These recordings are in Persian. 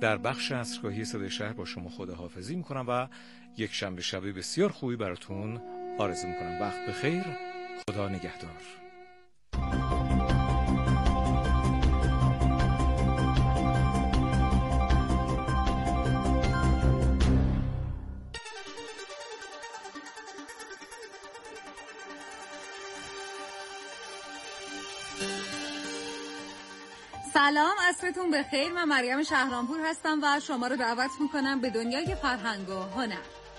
در بخش عصرگاهی صدای شهر با شما خداحافظی میکنم و یک شنبه شب بسیار خوبی براتون آرزو میکنم. وقت بخیر، خدا نگهدار. سلام، عصرتون بخیر. من مریم شهرامپور هستم و شما رو دعوت میکنم به دنیای فرهنگ و هنر.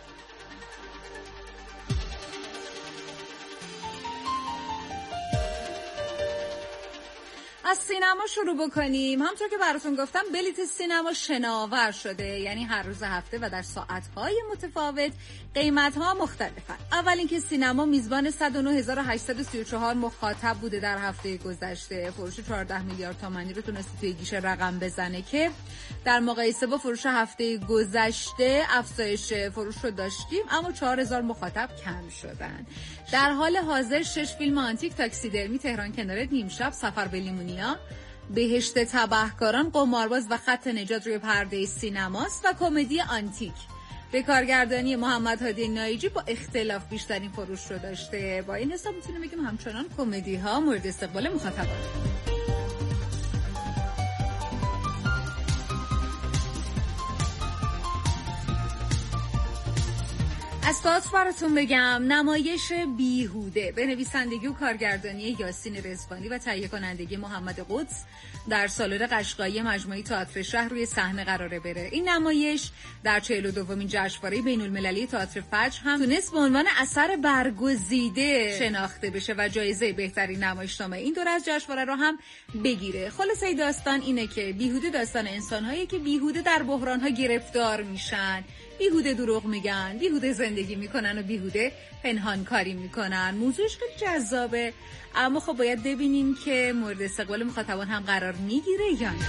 از سینما شروع بکنیم. همونطور که براتون گفتم بلیت سینما شناور شده، یعنی هر روز هفته و در ساعت‌های متفاوت قیمت‌ها مختلفن. اول اینکه سینما میزبان 109834 مخاطب بوده در هفته گذشته. فروش 14 میلیارد تومانی رو تونسته توی گیشه رقم بزنه که در مقایسه با فروش هفته گذشته افزایش فروش رو داشتیم، اما 4000 مخاطب کم شدن. در حال حاضر 6 فیلم آنتیک، تاکسیدرمی، تهران کنار نیمشب، سفر به لیمونیا، بهشت تبهکاران، قمارباز و خط نجات روی پرده سینماست و کمدی آنتیک به کارگردانی محمد هادی نایجی با اختلاف بیشترین فروش رو داشته. با این حساب میتونیم بگیم همچنان کمدی ها مورد استقبال مخاطبان. از تئاتر براتون بگم نمایش بیهوده به نویسندگی و کارگردانی یاسین رضوانی و تهیه کنندگی محمد قدس در سالن قشقایی مجموعه تئاتر شهر روی صحنه قراره بره. این نمایش در 42مین جشنواره بین‌المللی تئاتر فجر هم تونست به عنوان اثر برگزیده شناخته بشه و جایزه بهترین نمایشنامه این دوره از جشنواره رو هم بگیره. خلاصه داستان اینه که بیهوده داستان انسان‌هایی که بیهوده در بحران‌ها گرفتار میشن، بیهوده دروغ میگن، بیهوده زندگی میکنن و بیهوده پنهان کاری میکنن. موضوعش خیلی جذابه، اما خب باید ببینیم که مورد استقبال مخاطبان هم قرار میگیره یا نه.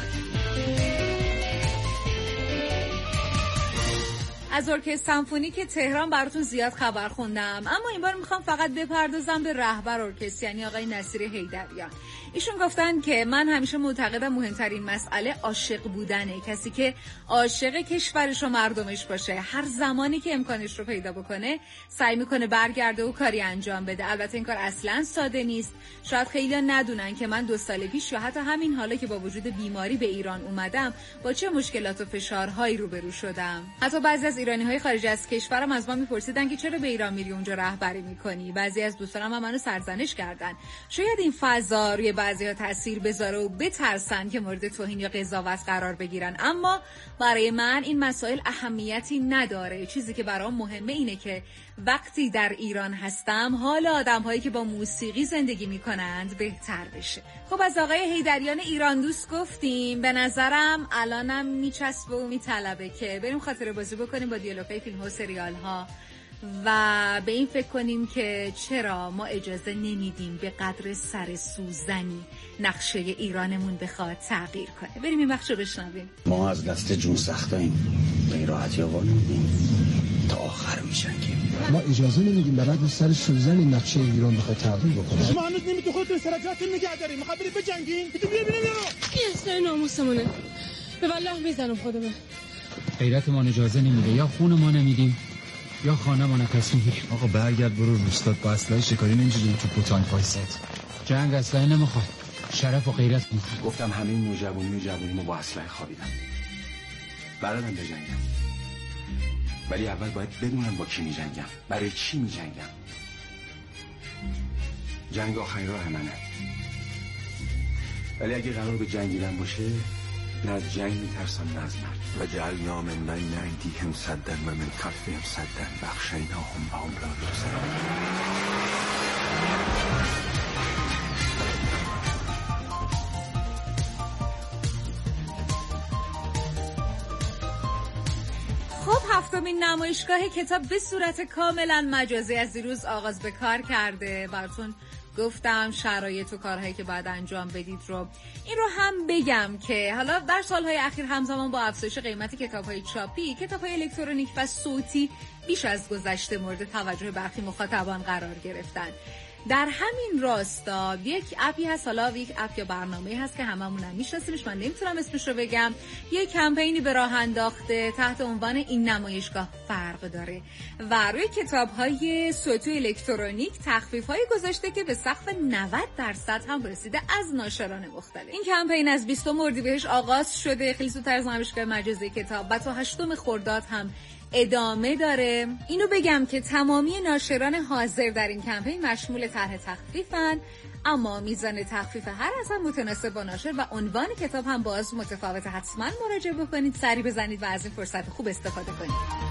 از ارکستر سمفونیک تهران براتون زیاد خبر خوندم، اما این بار میخوام فقط بپردازم به رهبر ارکستر، یعنی آقای نصیر حیدریان. ایشون گفتن که من همیشه معتقدم مهمترین مسئله عاشق بودنه. کسی که عاشق کشورش و مردمش باشه هر زمانی که امکانش رو پیدا بکنه سعی میکنه برگرده و کاری انجام بده. البته این کار اصلا ساده نیست. شاید خیلی‌ها ندونن که من 2 سال پیش یا حتی همین حالا که با وجود بیماری به ایران اومدم با چه مشکلات و فشارهایی روبرو شدم. حتی بعضی از ایرانی‌های خارج از کشورم از من میپرسیدن که چرا به ایران میری اونجا رهبری میکنی. بعضی از دوستانم منو سرزنش کردن. شاید این فضا روی بعضی‌ها تاثیر بذاره و بترسن که مورد توهین یا قضاوت قرار بگیرن، اما برای من این مسائل اهمیتی نداره. چیزی که برام مهمه اینه که وقتی در ایران هستم حال آدم‌هایی که با موسیقی زندگی میکنند بهتر بشه. خب از آقای حیدریان ایران دوست گفتیم، به نظرم الانم میچسبه و میطلبه که بریم خاطره بازی بکنیم با دیالوگ‌های فیلم ها و سریال ها و به این فکر کنیم که چرا ما اجازه نمیدیم به قدر سر سوزنی نقشه ایرانمون بخواد تغییر کنه. بریم این بخشو بشنویم. ما از دست جون سختاییم، به این راحتی آقا نمیدیم، تا آخر میشنگیم. ما اجازه نمیدیم به قدر سر سوزنی نقشه ایران بخواد تغییر بکنه. شما هنوز نمیتونید خودتون سرجاتون نگه دارید. میخواد برید بجنگین؟ بیا ببینم یارو. این اصلا ناموسمونه. به والله میزنم خودمه. غیرتمان اجازه نمیده، یا خون ما نمیدیم یا خانه ما نکس میگیریم. آقا برگرد برو روستاد با اسلحه شکاری نمیشه تو پوتان وایساد. جنگ اسلحه نمیخواد، شرف و غیرت میخواد. گفتم همین نوجوانیمو با اسلحه خوابیدم. بلدم بجنگم، ولی اول باید بدونم با کی میجنگم، برای چی میجنگم. جنگ آخرین راه منه، ولی اگه قرار به جنگیدن باشه نه از جنگ میترسم نه از مرگ. و جعلنا من بین ایدیهم سدا و من خلفهم سدا فاغشیناهم فهم لا یبصرون. خب 7مین نمایشگاه کتاب به صورت کاملا مجازی از دیروز آغاز به کار کرده. براتون گفتم شرایط و کارهایی که باید انجام بدید رو. این رو هم بگم که حالا در سالهای اخیر همزمان با افزایش قیمت کتاب‌های چاپی، کتاب‌های الکترونیک و صوتی بیش از گذشته مورد توجه برخی مخاطبان قرار گرفتن. در همین راستا یک اپی هست، حالا یک اپ یا برنامه هست که هممون هم میشناسیمش، من نمیتونم اسمش رو بگم. یک کمپینی به راه انداخته تحت عنوان این نمایشگاه فرق داره و روی کتاب‌های صوتی و الکترونیک تخفیف‌هایی گذاشته که به سقف 90% هم رسیده از ناشران مختلف. این کمپین از 20 اردیبهشت آغاز شده، خیلی زودتر از نمایشگاه مجازی کتاب، و تا 8 خرداد هم ادامه داره. اینو بگم که تمامی ناشران حاضر در این کمپین مشمول طرح تخفیفن، اما میزان تخفیف هر اصلا متناسب با ناشر و عنوان کتاب هم باز متفاوته. حتما مراجعه بکنید، سری بزنید و از این فرصت خوب استفاده کنید.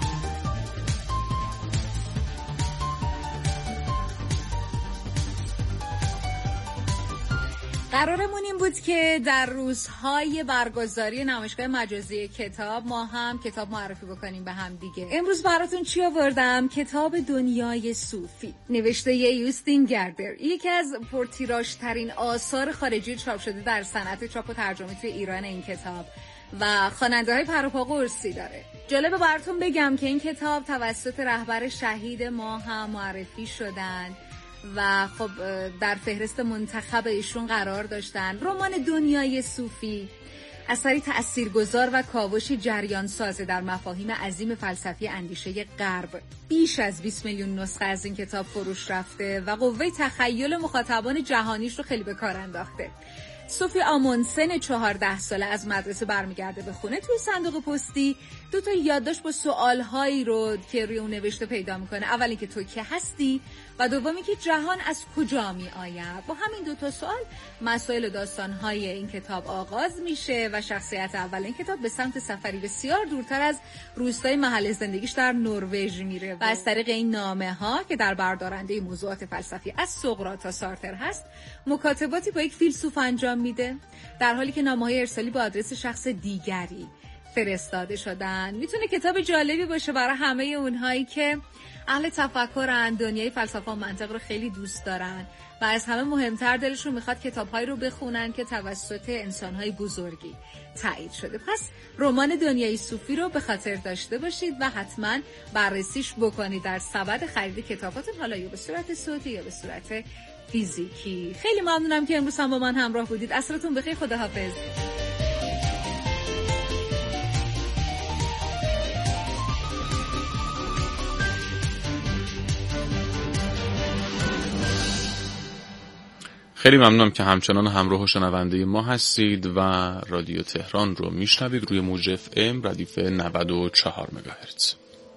قرارمون این بود که در روزهای برگزاری نمایشگاه مجازی کتاب ما هم کتاب معرفی بکنیم به هم دیگه. امروز براتون چی آوردم؟ کتاب دنیای صوفی نوشته یوستین گردر، یکی از پرتیراژترین آثار خارجی چاپ شده در صنعت چاپ و ترجمه توی ایران این کتاب و خواننده‌های پروپا قرصی داره. جالبه براتون بگم که این کتاب توسط رهبر شهید ما هم معرفی شدن و خب در فهرست منتخب ایشون قرار داشتن. رمان دنیای صوفی اثری تأثیرگذار و کاوشی جریان سازه در مفاهیم عظیم فلسفی اندیشه غرب. بیش از 20 میلیون نسخه از این کتاب فروش رفته و قوه تخیل مخاطبان جهانیش رو خیلی به کار انداخته. صوفی آموندسن 14 ساله از مدرسه برمیگرده به خونه، توی صندوق پستی 2 یادداشت با سوالهایی رو که روی اون نوشته پیدا میکنه. اول اینکه تو کی هستی و دومی که جهان از کجا می آید. با همین 2 سوال مسائل و داستانهای این کتاب آغاز میشه و شخصیت اول این کتاب به سمت سفری بسیار دورتر از روستای محل زندگیش در نروژ میره و از طریق این نامه ها که در بردارنده موضوعات فلسفی از سقراط تا سارتر هست مکاتباتی با یک فیلسوف انجام میده، در حالی که نامه‌های ارسالی با آدرس شخص دیگری فرستاده شدن. میتونه کتاب جالبی باشه برای همه اونهایی که اهل تفکرن، دنیای فلسفه و منطق رو خیلی دوست دارن و از همه مهمتر دلشون میخواد کتاب‌هایی رو بخونن که توسط انسان‌های بزرگی تایید شده. پس رمان دنیای صوفی رو به خاطر داشته باشید و حتما بررسیش بکنید در سبد خرید کتاباتون، حالا یا به صورت صوتی یا به صورت فیزیکی. خیلی ممنونم که امروز هم با من همراه بودید. عصرتون بخیر. خداحافظ. خیلی ممنونم که همچنان همراه و شنونده ما هستید و رادیو تهران رو میشنوید روی موج FM ردیف 94 مگاهرتز.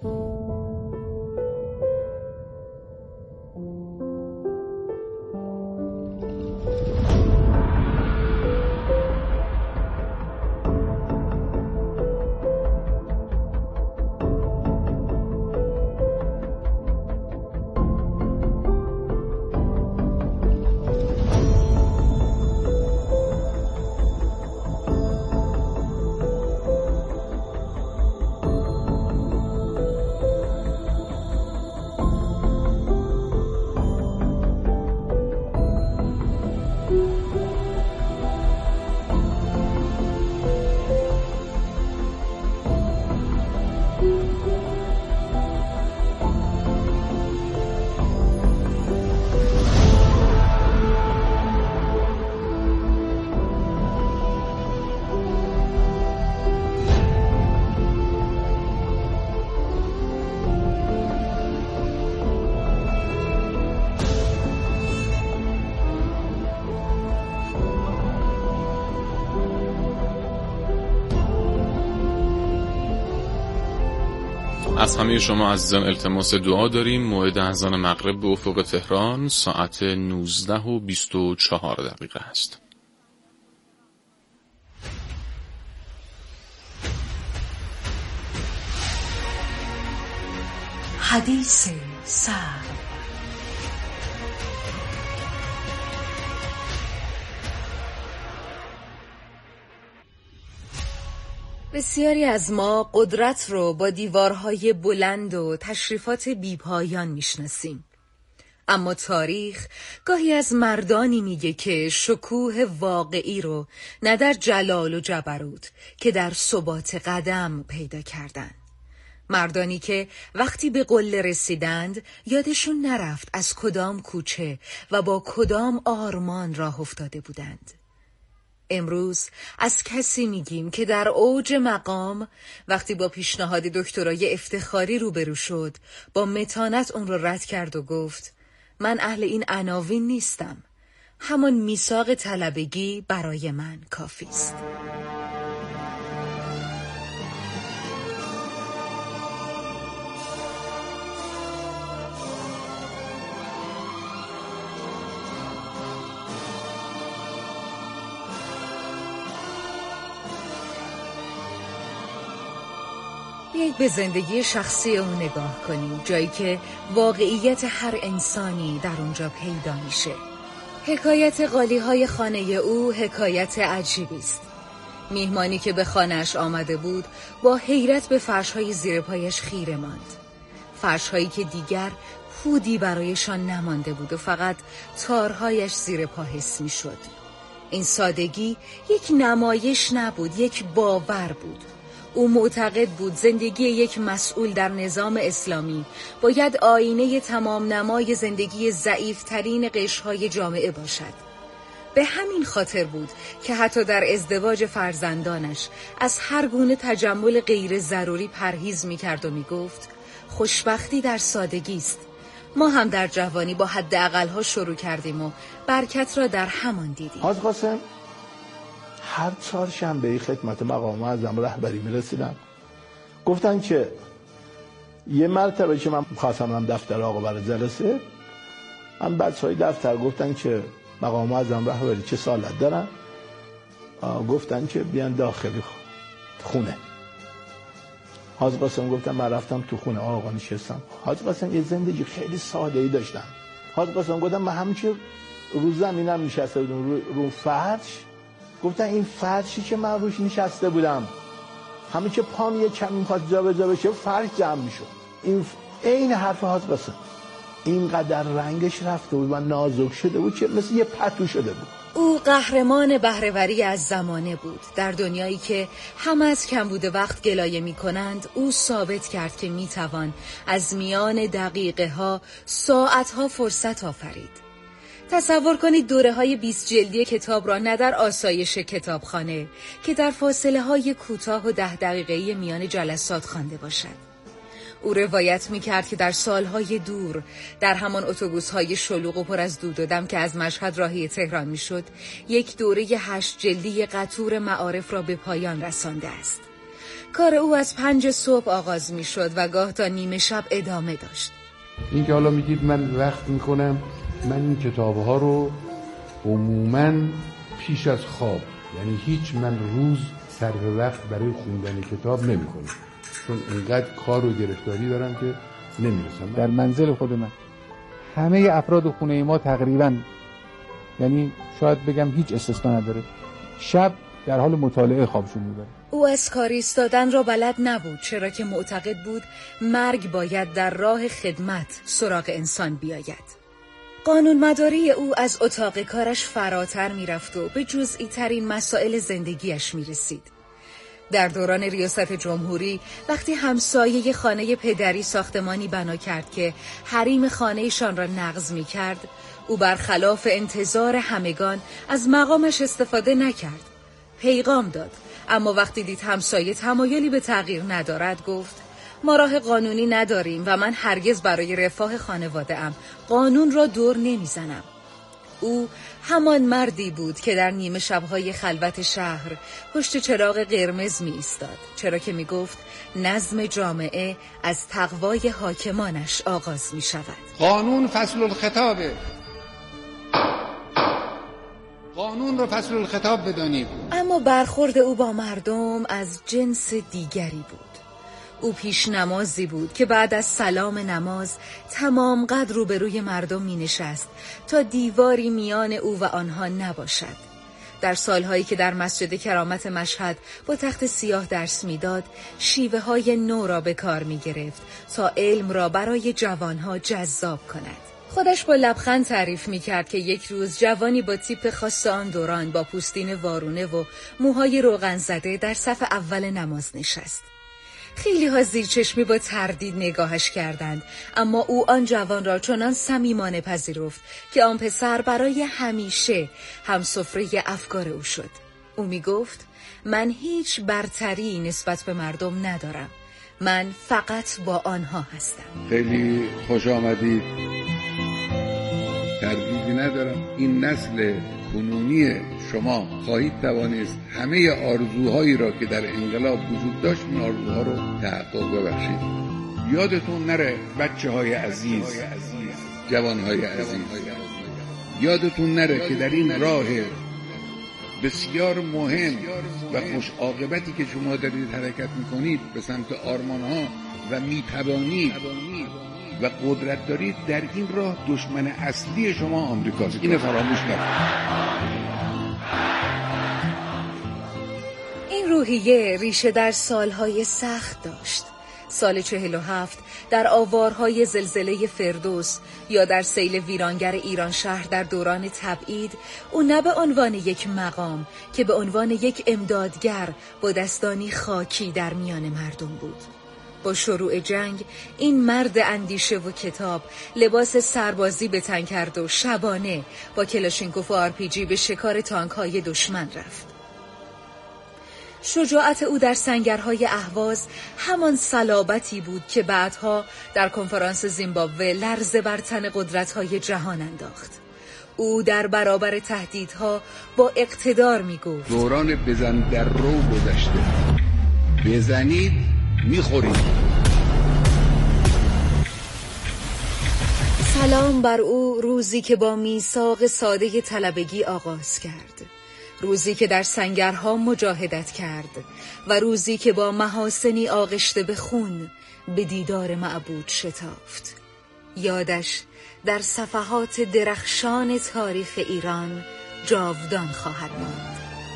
از همه شما عزیزان التماس دعا داریم. موعد اذان مغرب به افق تهران ساعت 19:24 است. حدیث سر. بسیاری از ما قدرت رو با دیوارهای بلند و تشریفات بیپایان میشناسیم، اما تاریخ گاهی از مردانی میگه که شکوه واقعی رو نه در جلال و جبروت که در ثبات قدم پیدا کردن. مردانی که وقتی به قله رسیدند یادشون نرفت از کدام کوچه و با کدام آرمان راه افتاده بودند. امروز از کسی میگیم که در اوج مقام وقتی با پیشنهاد دکترای افتخاری روبرو شد با متانت اون رو رد کرد و گفت من اهل این عناوین نیستم، همان میثاق طلبگی برای من کافی است. بیایید به زندگی شخصی او نگاه کنیم، جایی که واقعیت هر انسانی در اونجا پیدا میشه. حکایت قالی‌های خانه او حکایت عجیبی است. میهمانی که به خانه‌اش آمده بود با حیرت به فرش‌های زیر پایش خیره ماند. فرش‌هایی که دیگر پودی برایشان نمانده بود و فقط تارهایش زیر پا حس می‌شد. این سادگی یک نمایش نبود، یک باور بود. او معتقد بود زندگی یک مسئول در نظام اسلامی باید آینه تمام نمای زندگی ضعیف‌ترین قشرهای جامعه باشد. به همین خاطر بود که حتی در ازدواج فرزندانش از هر گونه تجمل غیر ضروری پرهیز می‌کرد و می‌گفت خوشبختی در سادگی است. ما هم در جوانی با حداقل‌ها شروع کردیم و برکت را در همان دیدیم. حاج قاسم هر چهارشنبه خدمت مقام معظم رهبری میرسیدم، گفتن که یه مرتبه که من خواستم برم دفتر آقا برای جلسه، من بچهای دفتر گفتن که مقام معظم رهبری چه سالت دارن، گفتن که بیان داخلی خونه. حاج قاسم گفتم من رفتم تو خونه آقا نشستم. حاج قاسم یه زندگی خیلی ساده ای داشتم. حاج قاسم گفتم من همین که رو زمینم نشسته بودم رو فرش، گفتن این فرشی که من روش نشسته بودم همین که پام یه کمی می‌خواد جابجا بشه فرش جمع می‌شد. این حرف حاج قاسم اینقدر رنگش رفته بود و نازک شده بود که مثل یه پتو شده بود. او قهرمان بهره‌وری از زمانه بود. در دنیایی که همه از کمبود وقت گلایه می‌کنند، او ثابت کرد که می‌توان از میان دقیقه‌ها، ساعت‌ها فرصت آفرید. تصور کنید دوره‌های 20 جلدی کتاب را نه در آسایش کتابخانه که در فاصله‌های کوتاه و 10 دقیقه‌ای میان جلسات خوانده باشد. او روایت می‌کرد که در سالهای دور در همان اتوبوس‌های شلوغ و پر از دود و دم که از مشهد راهی تهران می‌شد، یک دوره 8 جلدی قطور معارف را به پایان رسانده است. کار او از 5 صبح آغاز می‌شد و گاه تا نیمه شب ادامه داشت. این که حالا میگید من وقت می‌کنم، من این کتاب‌ها رو عموماً پیش از خواب، یعنی هیچ من روز صرف وقت برای خوندن کتاب نمی‌کنم، چون اینقدر کار و گرفتاری دارم که نمی‌رسم. در منزل خود من همه افراد خونه ما تقریباً، یعنی شاید بگم هیچ استثنا نداره، شب در حال مطالعه خوابشون میبره. او از کار ایستادن را بلد نبود، چرا که معتقد بود مرگ باید در راه خدمت سراغ انسان بیاید. قانون مداری او از اتاق کارش فراتر میرفت و به جزئی ترین مسائل زندگیش میرسید. در دوران ریاست جمهوری وقتی همسایه خانه پدری ساختمانی بنا کرد که حریم خانه‌شان را نقض می‌کرد، او برخلاف انتظار همگان از مقامش استفاده نکرد. پیغام داد، اما وقتی دید همسایه تمایلی به تغییر ندارد گفت ما راه قانونی نداریم و من هرگز برای رفاه خانواده‌ام قانون را دور نمیزنم. او همان مردی بود که در نیمه شب‌های خلوت شهر پشت چراغ قرمز می ایستاد، چرا که می گفت نظم جامعه از تقوای حاکمانش آغاز می شود. قانون فصل الخطابه، قانون رو فصل الخطاب بدانید. اما برخورد او با مردم از جنس دیگری بود. او پیش نمازی بود که بعد از سلام نماز تمام قد روبروی مردم می نشست تا دیواری میان او و آنها نباشد. در سالهایی که در مسجد کرامت مشهد با تخت سیاه درس میداد، شیوه های نو را به کار می گرفت تا علم را برای جوانها جذاب کند. خودش با لبخند تعریف می کرد که یک روز جوانی با تیپ خاص آن دوران با پوستین وارونه و موهای روغن زده در صف اول نماز نشست. خیلی ها زیر چشمی با تردید نگاهش کردند، اما او آن جوان را چنان صمیمانه پذیرفت که آن پسر برای همیشه همسفره افکار او شد. او می گفت من هیچ برتری نسبت به مردم ندارم، من فقط با آنها هستم. خیلی خوش آمدید. تردیدی ندارم این نسل کنونی شما خواهید توانست همه آرزوهایی را که در انقلاب وجود داشت این آرزوها رو تحقق ببخشید. یادتون نره بچه های عزیز، جوان های عزیز، یادتون نره که در این راه بسیار مهم و خوش عاقبتی که شما دارید حرکت میکنید به سمت آرمان ها و میتوانید و قدرت دارید، در این راه دشمن اصلی شما آمریکاست. اینو فراموش نکنید. این روحیه ریشه در سالهای سخت داشت. سال 47 در آوارهای زلزله فردوس یا در سیل ویرانگر ایران شهر در دوران تبعید، او نه به عنوان یک مقام که به عنوان یک امدادگر با دستانی خاکی در میان مردم بود. با شروع جنگ این مرد اندیشه و کتاب لباس سربازی به تن کرد و شبانه با کلاشینکوف و RPG به شکار تانک‌های دشمن رفت. شجاعت او در سنگرهای اهواز همان صلابتی بود که بعدها در کنفرانس زیمبابوه لرزه بر تن قدرت‌های جهان انداخت. او در برابر تهدیدها با اقتدار می‌گفت دوران بزن در رو گذشته، بزنید می‌خورید. سلام بر او روزی که با میثاق ساده طلبگی آغاز کرد، روزی که در سنگرها مجاهدت کرد و روزی که با محاسنی آغشته به خون به دیدار معبود شتافت. یادش در صفحات درخشان تاریخ ایران جاودان خواهد ماند.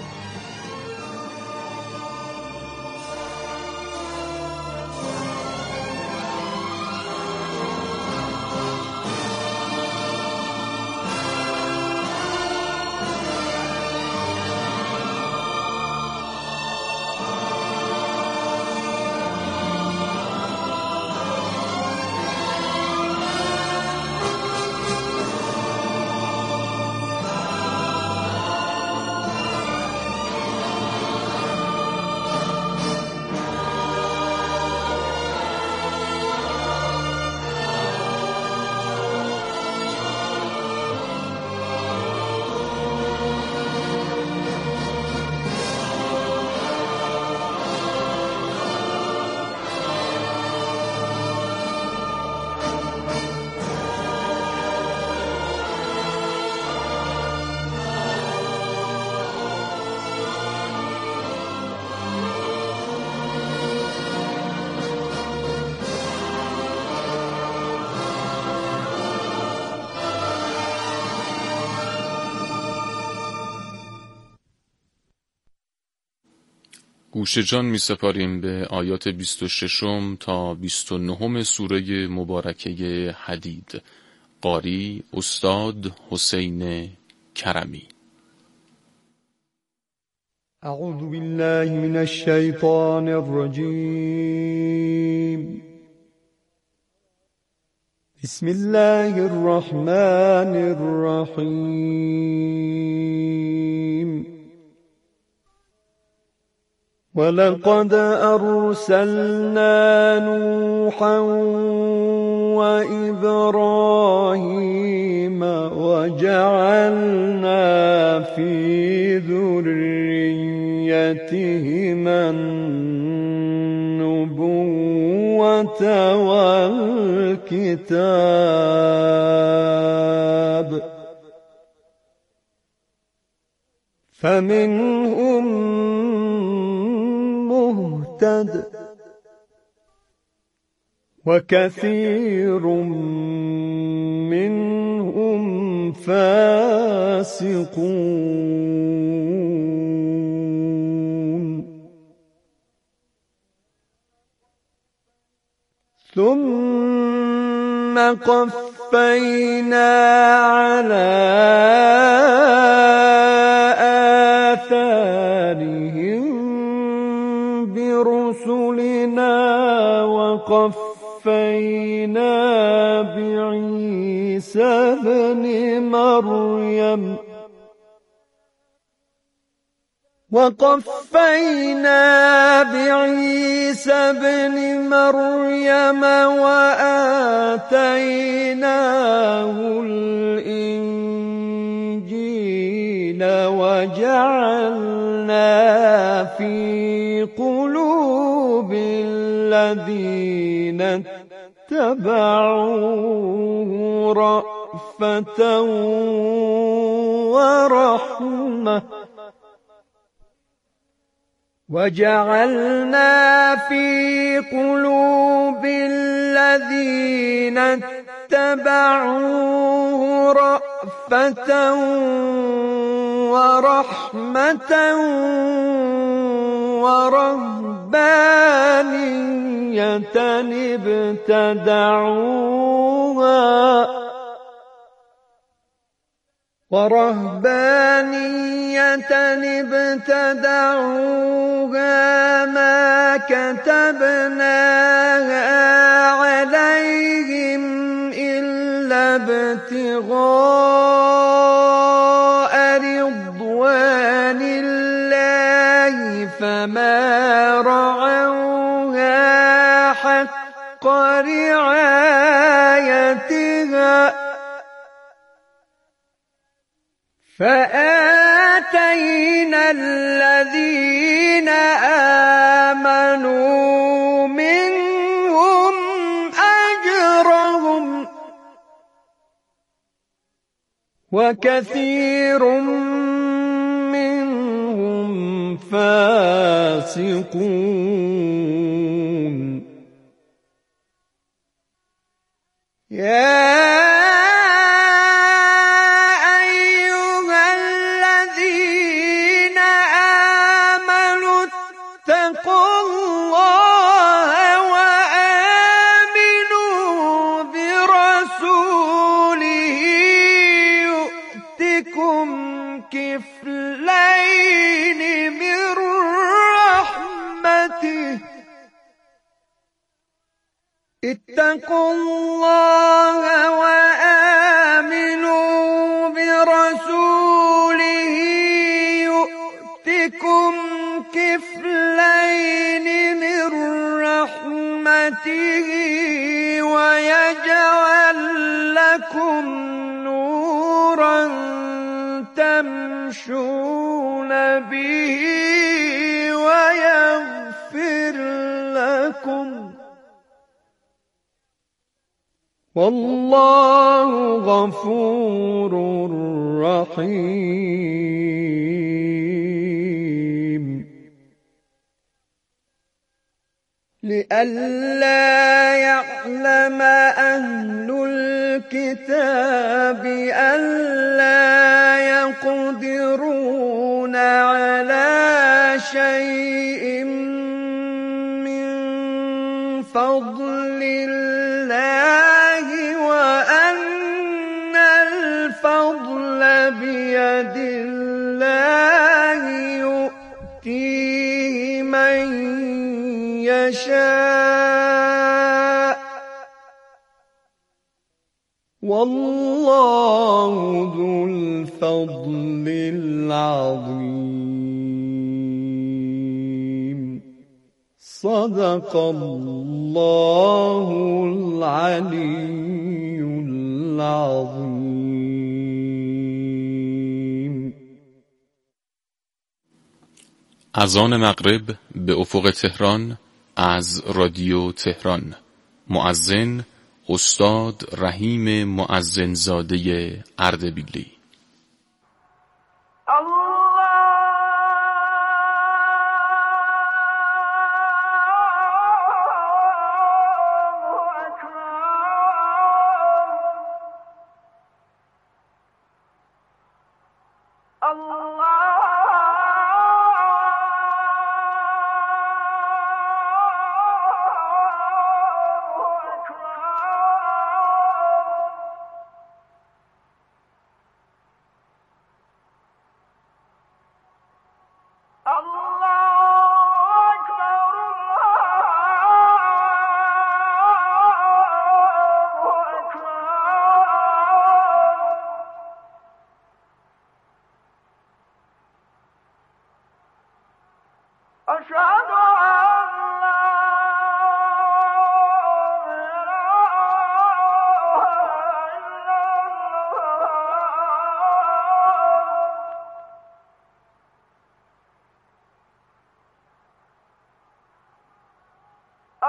گوش جان می سپاریم به آیات 26 تا 29 سوره مبارکه حدید. قاری استاد حسین کرمی. اعوذ بالله من الشیطان الرجیم. بسم الله الرحمن الرحیم. ولقد أرسلنا نوحا وإبراهيم وجعلنا في ذريتهما النبوة والكتاب فمنهم مهتد وكثير منهم فاسقون ثم قفينا على آثارهم برسلنا رسلنا وقفينا بعيسى ابن مريم وآتيناه الإنجيل وجعلنا في قلوب الذين اتبعوه رأفة ورحمة ورهبانية ابتدعوها ما كتبناها عليهم إلا ابتغاء رضوان الله فما رعوها حق رعايتها فآتينا الذين آمنوا منهم أجرهم وكثير منهم فاسقون اتقوا الله وآمنوا برسوله يؤتكم كفلين من رحمته ويجعل لكم نورا تمشون به ويغفر لكم والله غفور رحيم لئلا يعلم أهل الكتاب ألا يقدرون على شيء من فضل الله وأن الفضل بيد الله يؤتيه من يشاء والله ذو الفضل العظيم صدق الله العلي العظيم. اذان مغرب به افق تهران از رادیو تهران. مؤذن استاد رحیم مؤذنزاده اردبیلی.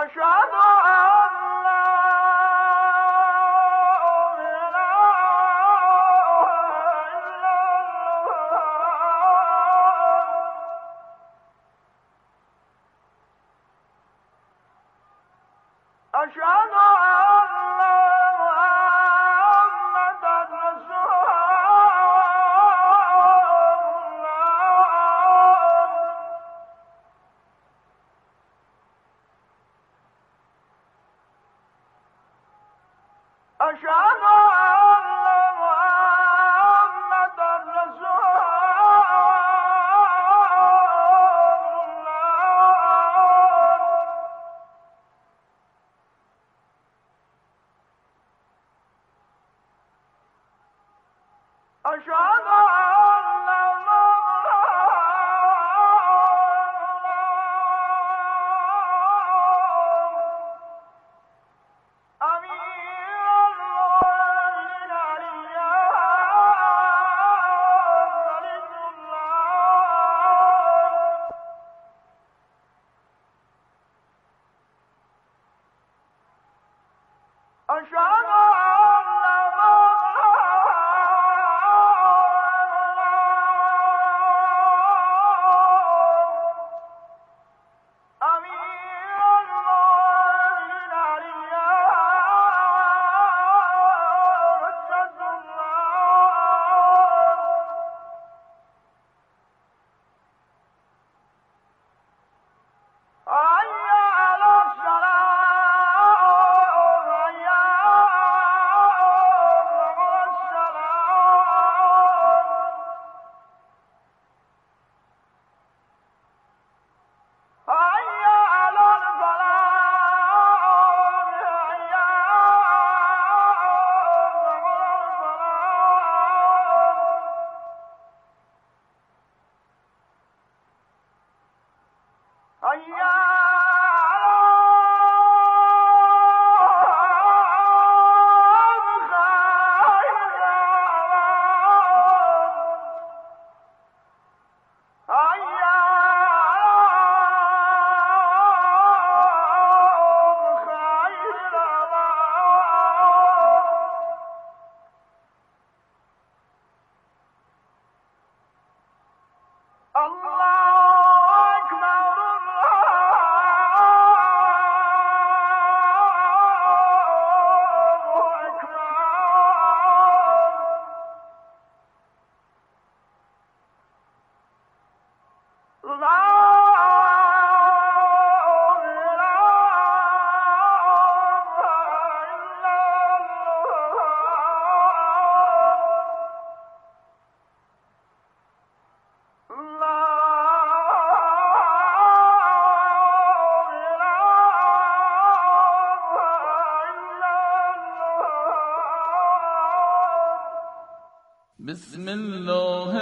بسم الله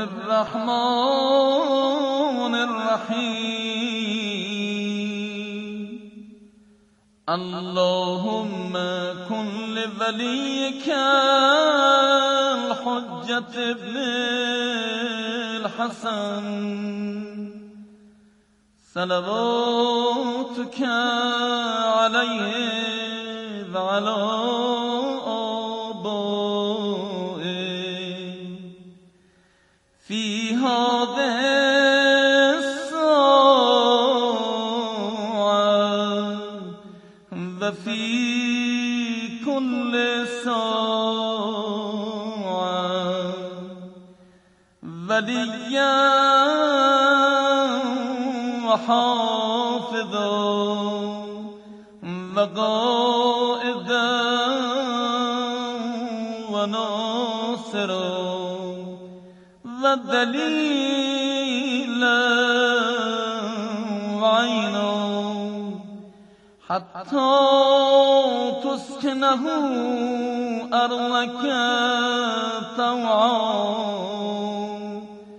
الرحمن الرحیم اللهم كن لوليك الحجة ابن الحسن صلواتك عليه وعلى في هذه الساعة وفي كل ساعة وليا وحافظا وقائدا وناصرا ودليلا وعينا حتى تسكنه أرضك طوعا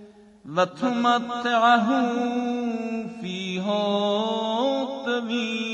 وتمتعه فيها طويلا